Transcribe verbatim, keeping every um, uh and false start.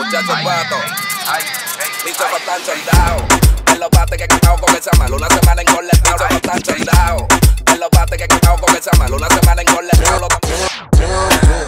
muchachos patos. Mis ojos están soldados. En los bates que he quemado con esa mal. Una semana en colectado. Mis ojos están soldados. En los bates que he quemado con esa mal. Una semana en colectado.